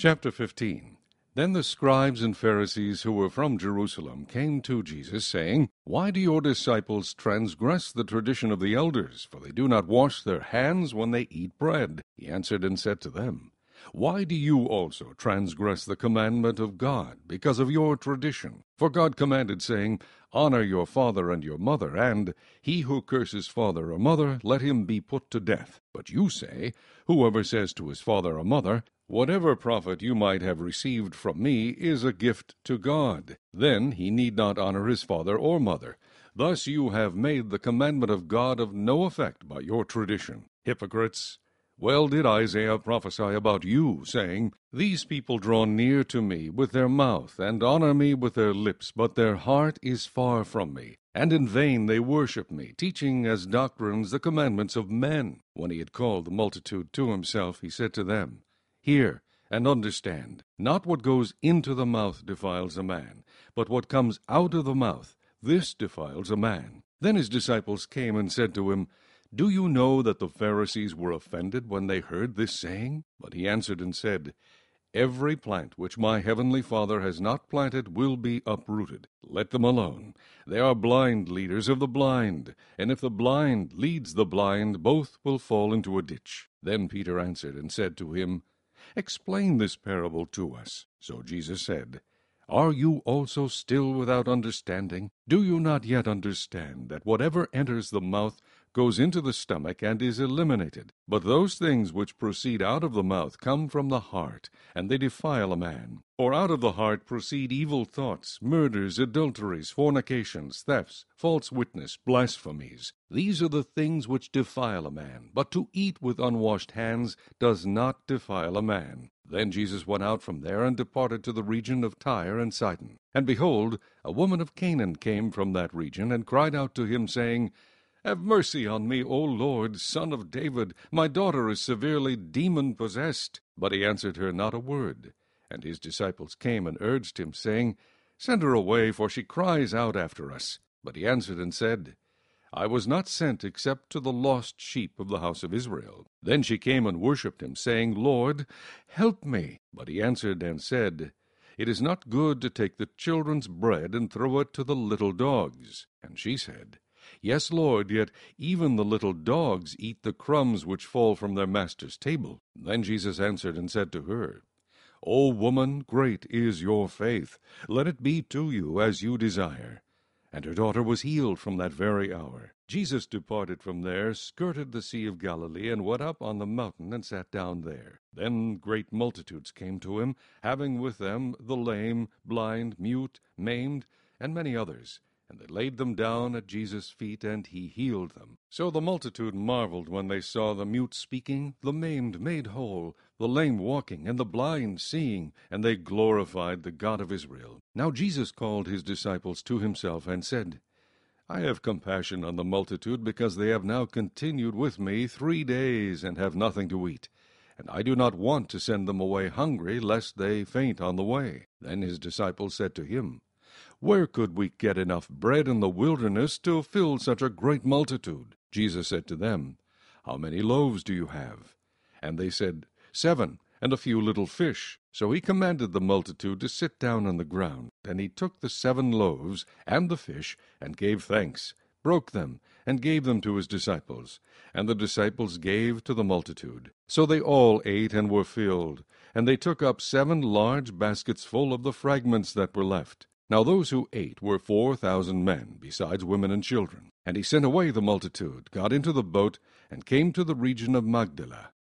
Chapter 15. Then the scribes and Pharisees who were from Jerusalem came to Jesus, saying, Why do your disciples transgress the tradition of the elders? For they do not wash their hands when they eat bread. He answered and said to them, Why do you also transgress the commandment of God, because of your tradition? For God commanded, saying, Honor your father and your mother, and he who curses father or mother, let him be put to death. But you say, Whoever says to his father or mother, Whatever profit you might have received from me is a gift to God, then he need not honor his father or mother. Thus you have made the commandment of God of no effect by your tradition. Hypocrites! Well did Isaiah prophesy about you, saying, These people draw near to me with their mouth, and honor me with their lips, but their heart is far from me. And in vain they worship me, teaching as doctrines the commandments of men. When he had called the multitude to himself, he said to them, Hear and understand. Not what goes into the mouth defiles a man, but what comes out of the mouth, this defiles a man. Then his disciples came and said to him, Do you know that the Pharisees were offended when they heard this saying? But he answered and said, Every plant which my heavenly Father has not planted will be uprooted. Let them alone. They are blind leaders of the blind, and if the blind leads the blind, both will fall into a ditch. Then Peter answered and said to him, Explain this parable to us. So Jesus said, Are you also still without understanding? Do you not yet understand that whatever enters the mouth goes into the stomach and is eliminated? But those things which proceed out of the mouth come from the heart, and they defile a man. For out of the heart proceed evil thoughts, murders, adulteries, fornications, thefts, false witness, blasphemies. These are the things which defile a man. But to eat with unwashed hands does not defile a man. Then Jesus went out from there and departed to the region of Tyre and Sidon. And behold, a woman of Canaan came from that region, and cried out to him, saying, Have mercy on me, O Lord, Son of David. My daughter is severely demon-possessed. But he answered her not a word. And his disciples came and urged him, saying, Send her away, for she cries out after us. But he answered and said, I was not sent except to the lost sheep of the house of Israel. Then she came and worshipped him, saying, Lord, help me. But he answered and said, It is not good to take the children's bread and throw it to the little dogs. And she said, Yes, Lord, yet even the little dogs eat the crumbs which fall from their master's table. Then Jesus answered and said to her, O woman, great is your faith. Let it be to you as you desire. And her daughter was healed from that very hour. Jesus departed from there, skirted the Sea of Galilee, and went up on the mountain and sat down there. Then great multitudes came to him, having with them the lame, blind, mute, maimed, and many others. And they laid them down at Jesus' feet, and he healed them. So the multitude marveled when they saw the mute speaking, the maimed made whole, the lame walking, and the blind seeing, and they glorified the God of Israel. Now Jesus called his disciples to himself, and said, I have compassion on the multitude, because they have now continued with me 3 days, and have nothing to eat. And I do not want to send them away hungry, lest they faint on the way. Then his disciples said to him, Where could we get enough bread in the wilderness to fill such a great multitude? Jesus said to them, How many loaves do you have? And they said, 7, and a few little fish. So he commanded the multitude to sit down on the ground. And he took the 7 loaves and the fish, and gave thanks, broke them, and gave them to his disciples. And the disciples gave to the multitude. So they all ate and were filled. And they took up 7 large baskets full of the fragments that were left. Now those who ate were 4,000 men, besides women and children. And he sent away the multitude, got into the boat, and came to the region of Magdala.